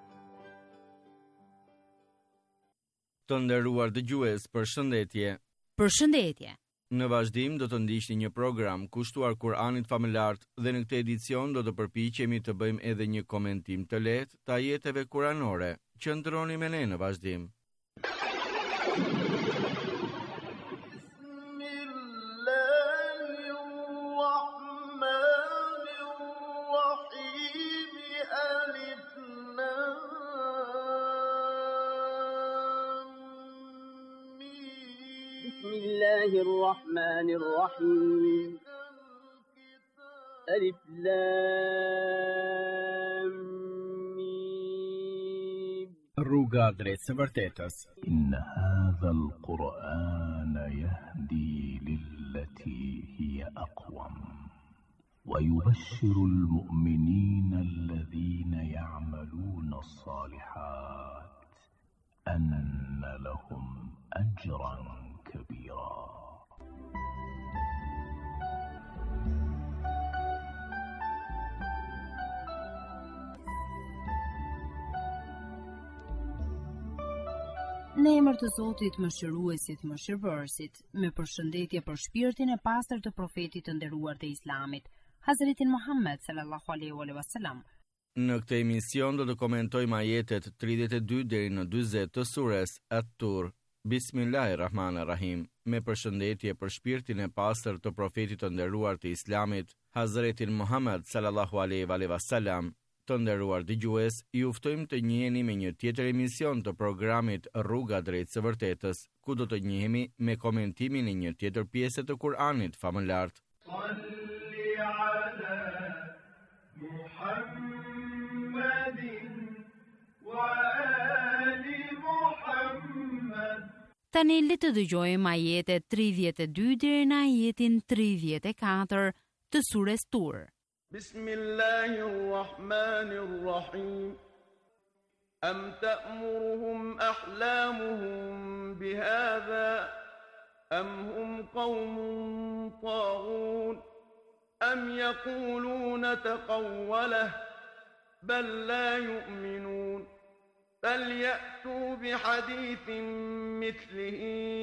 Të nderuar dëgjues, përshëndetje. Përshëndetje. Në vazhdim do të ndiqni një program kushtuar Kur'anit familjar dhe në këtë edicion do të përpiqemi të bëjmë edhe një komentim të lehtë të ajeteve kuranore. Qëndroni me ne në vazhdim. بسم الله الرحمن الرحيم ألف لام ميم Rruga drejt së vërtetës. إن هذا القرآن يهدي للتي هي أقوم ويبشر المؤمنين الذين يعملون الصالحات أن لهم أجرا كبيرا. Në emër të Zotit Mëshiruesit, Mëshirbërësit, me përshëndetje për shpirtin e pastër të profetit të nderuar të Islamit, Hazretin Muhammed sallallahu alaihi wasallam. Në këtë emision do të komentojmë ajetet 32 deri në 40 të sures At-Tur. Bismillahirrahmanirrahim. Me përshëndetje për shpirtin e pastër të profetit të nderuar të Islamit, Hazretin Muhammed sallallahu alaihi wasallam. Të nderuar dëgjues, ju ftojmë të njiheni me një tjetër emision të programit Rruga drejt së vërtetës, ku do të njihemi me komentimin e një tjetër pjesë të Kur'anit famëlar. Tani le të dëgjojmë ajetet 32 deri në ajetin 34 të sures Tur. بسم الله الرحمن الرحيم أم تأمرهم أحلامهم بهذا أم هم قوم طاغون أم يقولون تقوله بل لا يؤمنون فليأتوا بحديث مثله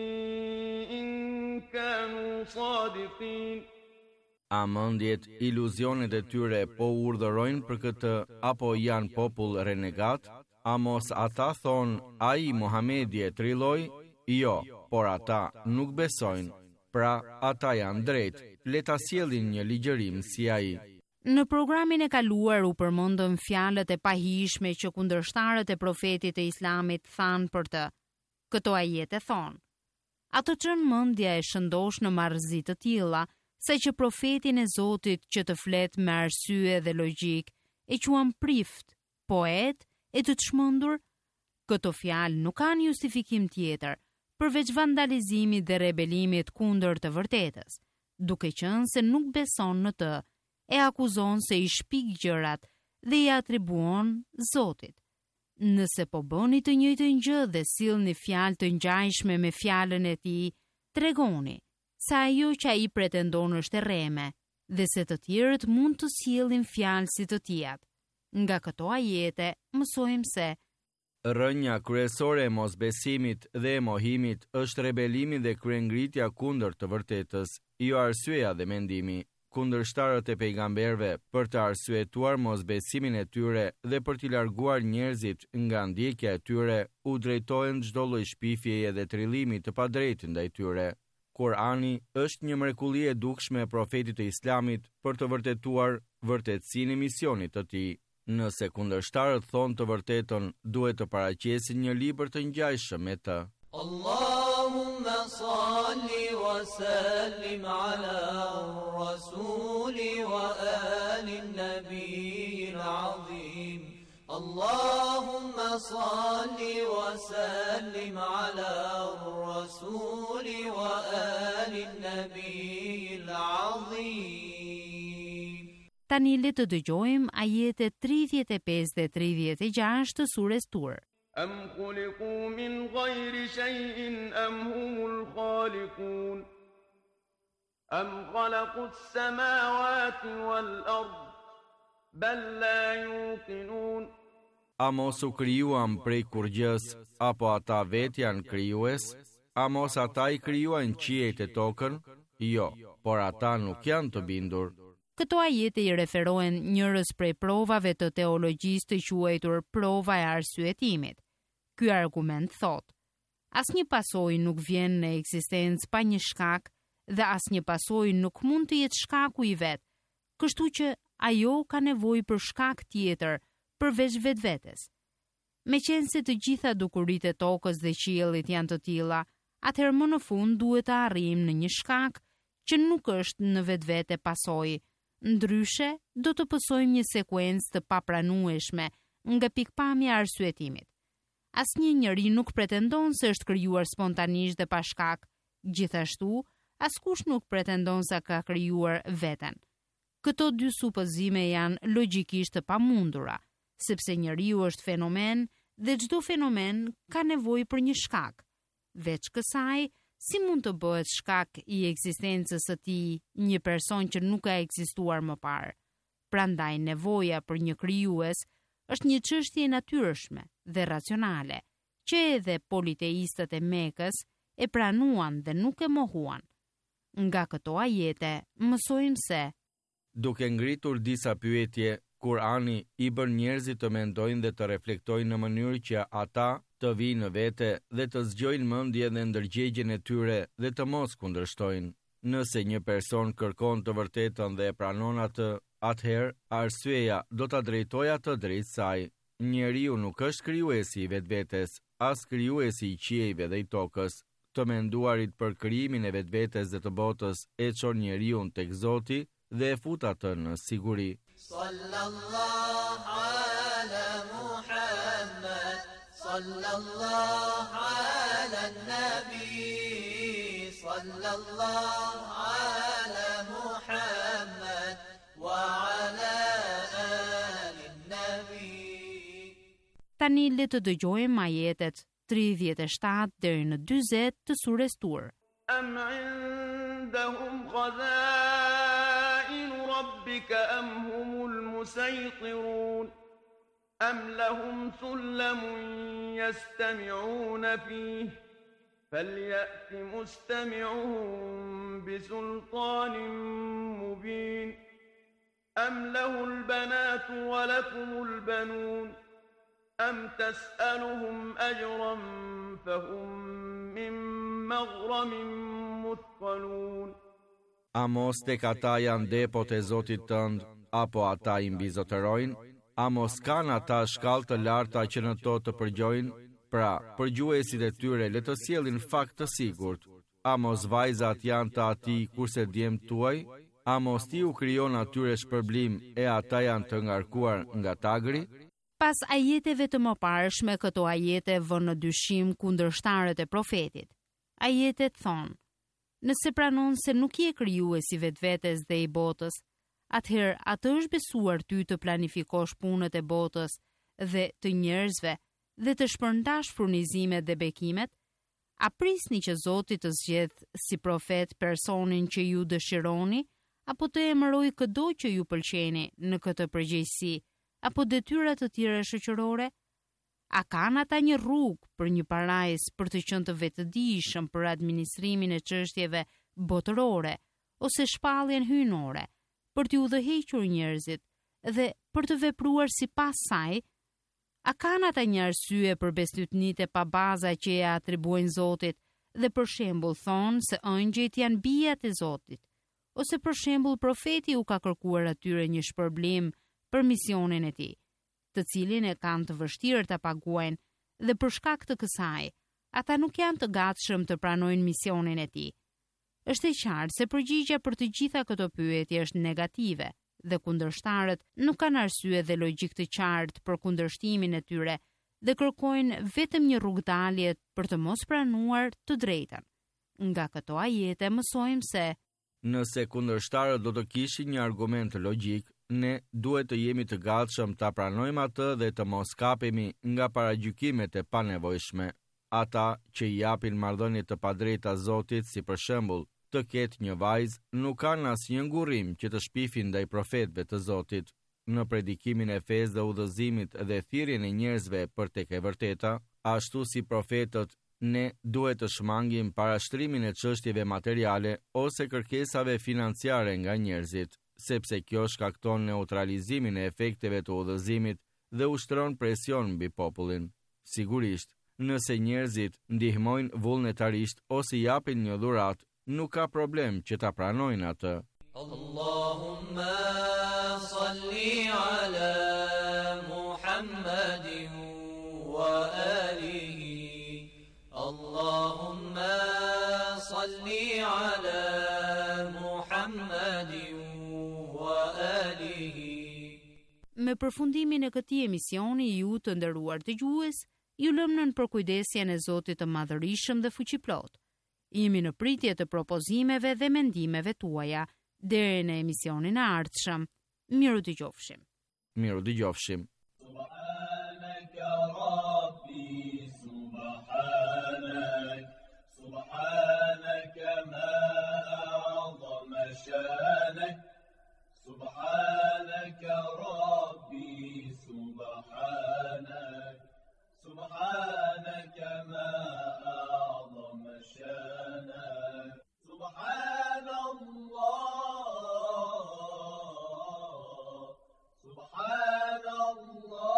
إن كانوا صادقين. A mendjet, iluzionet e tyre po urdhërojnë për këtë, apo janë popull renegat? A mos ata thonë, ai Muhamedi e trilloi? Jo, por ata nuk besojnë. Pra, ata janë drejt, le ta sjellin një ligjërim si ai. Në programin e kaluar u përmendën fjalët e pahishme që kundërshtarët e profetit të Islamit thanë për të. Këto ajete thonë: ato çon mendja e shëndosh në marrëzi të tilla, sa që profetin e Zotit që të flet me arsye dhe logjik e quan prift, poet e të çmendur. Këto fjalë nuk kanë justifikim tjetër përveç vandalizimit dhe rebelimit kundër të vërtetës, duke qenë se nuk beson në të, e akuzon se i shpik gjërat dhe i atribuon Zotit. Nëse po bëni të njëjtën gjë dhe sillni fjalë të ngjajshme me fjalën e tij, tregoni sa ajo që ai pretendon është e rreme, dhe se të tjerët mund të sjellin fjalë si të tijat. Nga këto ajete mësojmë se rrënja kryesore e mosbesimit dhe e mohimit është rebelimi dhe kryengritja kundër të vërtetës, jo arsyeja dhe mendimi. Kundërshtarët e pejgamberëve, për të arsyetuar mosbesimin e tyre dhe për t'i larguar njerëzit nga ndjekja e tyre, u drejtojnë çdo lloj shpifjeje dhe trillimi të padrejtë ndaj tyre. Kurani është një mrekulli e dukshme e profetit të Islamit për të vërtetuar vërtetësinë e misionit të tij. Nëse kundërshtarët thonë të vërtetën, duhet të paraqesin një libër të ngjajshëm me të. Allahumma salli wa sallim ala rasuli wa ali nabiyil azim. Allahumma salli wa sallim ala rasuli wa ali nabiyil azim. Tani le të dëgjojmë ajetet 35 dhe 36 të sures Tur. أم خلقوا من غير شيء أم هم الخالقون أم خلقوا السماوات والأرض بل لا يوقنون. A mos u krijuam prej kurgjës, apo ata vetë janë krijues? a mos ata I krijuan qiejt e tokën? Jo, por ata nuk janë të bindur. Këto ajete I referohen njërës prej provave të teologjisë të quajtur prova e arsyetimit. Ky argument thot: asnjë pasojë nuk vjen në ekzistencë pa një shkak dhe asnjë pasojë nuk mund të jetë shkaku I vet, kështu që ajo ka nevojë për shkak tjetër përveç vetvetes. Meqense të gjitha dukuritë e tokës dhe qiellit janë të tilla, atëherë më në fund duhet të arrijmë në një shkak që nuk është në vetvete pasojë. Ndryshe, do të pësojmë një sekuencë të papranueshme nga pikpamja e arsyetimit. Asnjë njeri nuk pretendon se është krijuar spontanisht dhe pa shkak, gjithashtu, askush nuk pretendon se ka krijuar veten. Këto dy supozime janë logjikisht të pamundura, sepse njeriu është fenomen dhe çdo fenomen ka nevojë për një shkak. Veç kësaj, si mund të bëhet shkak I ekzistencës së tij një person që nuk ka ekzistuar më parë? Prandaj nevoja për një krijues është një çështje natyrshme dhe racionale, që edhe politeistët e Mekës e pranuan dhe nuk e mohuan. Nga këto ajete mësojmë se duke ngritur disa pyetje, Kurani I bën njerëzit të mendojnë dhe të reflektojnë në mënyrë që ata të vinë në vete dhe të zgjojnë mendjen dhe ndërgjegjen e tyre dhe të mos kundërshtojnë. Nëse një person kërkon të vërtetën dhe e pranon atë, atëherë arsyeja do ta drejtojë atë drejt saj. Njeriu nuk është krijuesi I vetvetes, as krijuesi I qiejve dhe I tokës. Të menduarit për krijimin e vetvetes dhe të botës e çon njeriu tek Zoti dhe e fut atë në siguri. Sallallahu ala Muhammad, sallallahu ala nabi, sallallahu ala Muhammad wa ala ali nabi. Tani le të dëgjojmë ajetet 37 deri në 40 të sures Tur. Am indahum khazain rabbika am humul musaytirun am lahum sullamun yastami'una fihi فليأت مستمعهم بسلطان مبين أم له البنات ولكم البنون أم تسألهم أجرا فهم من مغرم مثقلون A mos tek ata janë depot e Zotit tënd, apo ata I mbizotërojnë? A mos kanë ata shkallë të larta që në to të përgjojnë? Pra, përgjuesit e tyre le të sjellin fakt të sigurt. A mos vajzat janë të ati kurse djemt tuaj? A mos ti u krijon atyre shpërblim e ata janë të ngarkuar nga tagri? Pas ajeteve të mëparshme, këto ajete vënë në dyshim kundërshtarët e profetit. Ajetet thonë: nëse pranon se nuk je krijuesi vetvetes dhe I botës, atëherë atë është besuar ty të planifikosh punët e botës dhe të njerëzve dhe të shpërndash furnizimet dhe bekimet? A prisni që Zoti të zgjedh si profet personin që ju dëshironi, apo të emëroj këdo që ju pëlqeni në këtë përgjegjësi, apo detyra të tjera shoqërore? A kanë ata një rrugë për një parajs për të qenë të vetëdijshëm për administrimin e çështjeve botërore ose shpalljen hyjnore, për t'u udhëhequr njerëzit dhe për të vepruar sipas saj? A kanë ata një arsye për besytnitë pa baza që e atribuojnë Zotit dhe për shembull thonë se ëngjëjt janë bijat e Zotit, ose për shembull profeti u ka kërkuar atyre një shpërblim për misionin e tij, të cilin e kanë të vështirë ta paguajnë dhe për shkak të kësaj, ata nuk janë të gatshëm të pranojnë misionin e tij. Është e qartë se përgjigjja për të gjitha këto pyetje është negative dhe kundërshtarët nuk kanë arsye dhe logjik të qartë për kundërshtimin e tyre dhe kërkojnë vetëm një rrugdalje për të mos pranuar të drejtën. Nga këto ajete mësojmë se nëse kundërshtarët do të kishin një argument logjik, ne duhet të jemi të gatshëm ta pranojmë atë dhe të mos kapemi nga paragjykimet e panevojshme. Ata që I japin marrëdhënie të padrejta Zotit, si për shembull të ketë një vajzë, nuk kanë asnjë ngurrim që të shpifin ndaj profetëve të Zotit. Në predikimin e fesë dhe udhëzimit dhe thirrjen e njerëzve për tek e vërteta, ashtu si profetët ne duhet të shmangim parashtrimin e çështjeve materiale ose kërkesave financiare nga njerëzit, sepse kjo shkakton neutralizimin e efekteve të udhëzimit dhe ushtron presion mbi popullin. Sigurisht, nëse njerëzit ndihmojnë vullnetarisht ose japin një dhuratë, nuk ka problem që ta pranojnë atë. Allahumma salli ala Muhammadin wa alihi. Allahumma salli ala Muhammadin wa alihi. Me përfundimin e këtij emisioni, ju të nderuar dëgjues, ju lëm nën përkujdesjen e Zotit të Madhërisëm dhe Fuqiplot. Jemi në pritje të propozimeve dhe mendimeve tuaja deri në emisionin e ardhshëm. Miru dëgjofshim. Miru dëgjofshim. Subhanaka Rabbi, subhanak, subhanaka ma a'zama shanak, subhanaka Rabbi, subhanak, subhanaka ma a'zama shanak, subhanallah, subhanallah,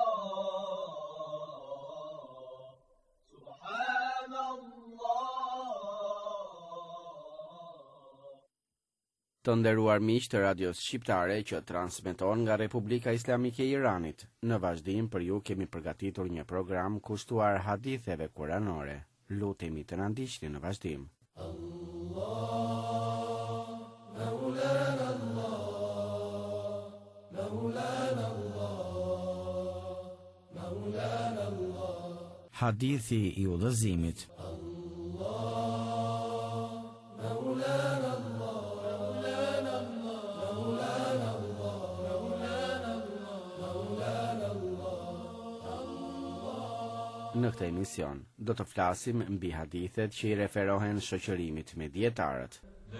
subhanallah. Të nderuar miq të radios shqiptare që transmeton nga Republika Islamike e Iranit, në vazhdim për ju kemi përgatitur një program kushtuar haditheve kuranore. Lutemi të na ndiqni në vazhdim. Hadithi i udhëzimit. Në këtë emision do të flasim mbi hadithet që i referohen shoqërimit me dietarët.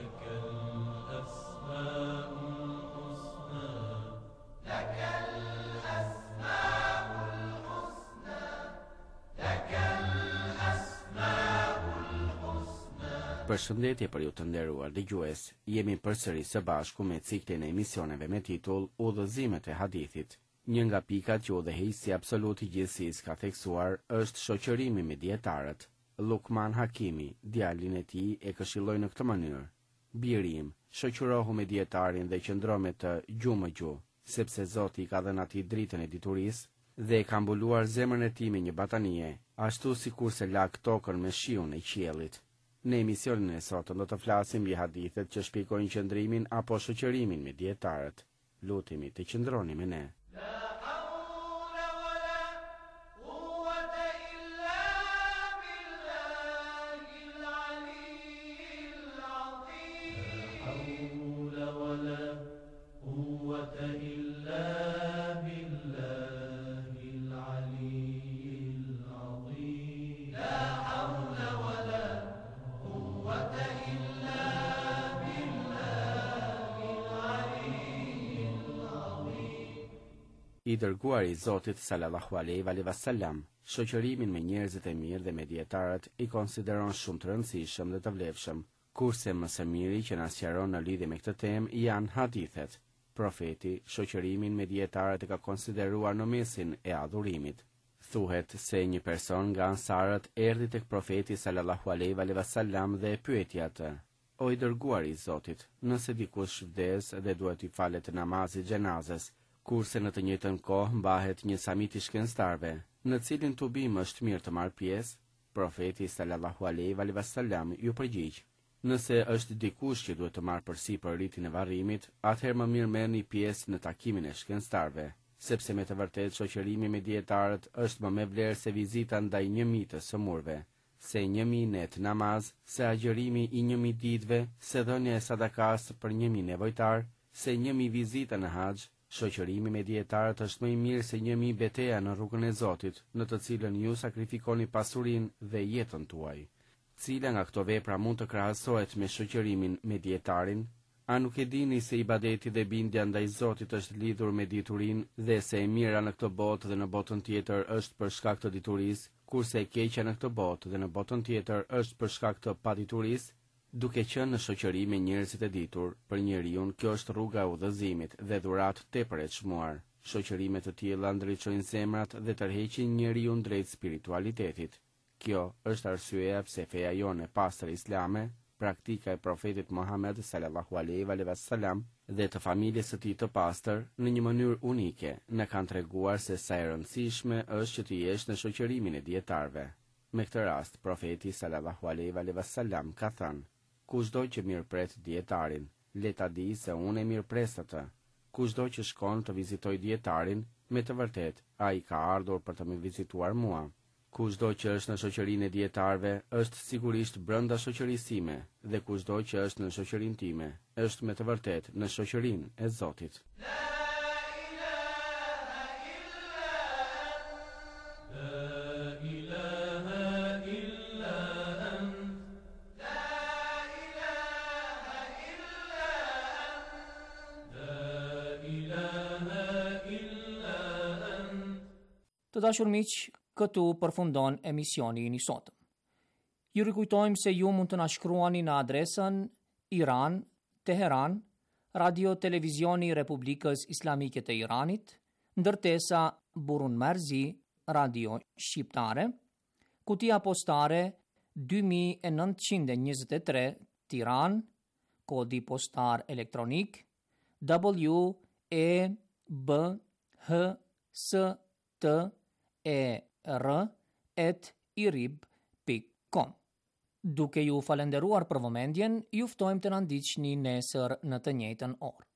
Përshëndetje për ju të nderuar dëgjues. Jemi përsëri së bashku me ciklin e emisioneve me titull Udhëzimet e hadithit. Një nga pikat që udhëheqësi absolut i gjithësisë ka theksuar është shoqërimi me dietarët. Lukman Hakimi, djalin e tij, e këshilloi në këtë mënyrë: "Biri im, shoqërohu me dietarin dhe qëndro me të gjuhë me gjuhë, sepse Zoti i ka dhënë atij dritën e diturisë dhe e ka mbuluar zemrën e tij me një batanie, ashtu sikurse lag tokën me shiun e qiellit." Në emisionin e sotëm do të flasim mbi hadithet që shpjegojnë qëndrimin apo shoqërimin me dietarët. Lutemi të qëndroni me ne. I dërguari i Zotit sallallahu alaihi wasallam, shoqërimin me njerëzit e mirë dhe me dietarët i konsideron shumë të rëndësishëm dhe të vlefshëm, kurse më së miri që na sqaron në lidhje me këtë temë janë hadithet. Profeti shoqërimin me dietarët e ka konsideruar në mesin e adhurimit. Thuhet se një person nga ansarët erdhi tek profeti sallallahu alaihi wasallam dhe e pyeti atë: "O i dërguari i Zotit, nëse dikush vdes dhe duhet i falet namazi xhenazes, kurse në të njëjtën kohë mbahet një samit i shkencëtarëve, në cilin tubim është mirë të marrë pjesë?" Profeti sallallahu alaihi wasallam ju përgjigj: "Nëse është dikush që duhet të marrë përsipër ritin e varrimit, atëherë më mirë merrni pjesë në takimin e shkencëtarëve, sepse me të vërtetë shoqërimi me dietarët është më me vlerë se vizita ndaj 1000 të sëmurve, se 1000 net namaz, se agjërimi i 1000 ditëve, se dhënia e sadakas për 1000 nevojtar, se 1000 vizita në haxh. Shoqërimi me dietarët është më i mirë se 1000 betejë në rrugën e Zotit, në të cilën ju sakrifikoni pasurinë dhe jetën tuaj." Cila nga këto vepra mund të krahasohet me shoqërimin me dietarin? A nuk e dini se ibadeti dhe bindja ndaj Zotit është lidhur me diturinë dhe se e mira në këtë botë dhe në botën tjetër është për shkak të diturisë, kurse e keqja në këtë botë dhe në botën tjetër është për shkak të paditurisë? Duke qenë në shoqëri me njerëzit e ditur, për njeriu kjo është rruga e udhëzimit dhe dhuratë tepër e çmuar. Shoqërime të tilla ndriçojnë zemrat dhe tërheqin njeriu drejt spiritualitetit. Kjo është arsyeja pse feja jonë e pastër islame, praktika e profetit Muhammed sallallahu alaihi wasallam dhe të familjes së tij të pastër në një mënyrë unike na kanë treguar se sa e rëndësishme është që të jesh në shoqërimin e dietarëve. Me këtë rast, profeti sallallahu alaihi wasallam ka thënë: kushdo që mirëpret dietarin, le ta di se unë e mirëpres atë. Kushdo që shkon të vizitoj dietarin, me të vërtet ai ka ardhur për të më vizituar mua. Kushdo që është në shoqërinë e dietarëve është sigurisht brenda shoqërisë time, dhe kushdo që është në shoqërinë time është me të vërtetë në shoqërinë e Zotit. Të dashur miq, këtu përfundon emisioni i sotëm. Ju rikujtojmë se ju mund të na shkruani në adresën Iran, Teheran, Radio Televizioni i Republikës Islamike të Iranit, ndërtesa Burun Merzi, Radio Shqiptare, kutia postare 2923 Tiran, kodi postar elektronik WEBHSTER@irib.com. Duke ju falenderuar për vëmendjen, ju ftojmë të na ndiqni nesër në të njëjtën orë.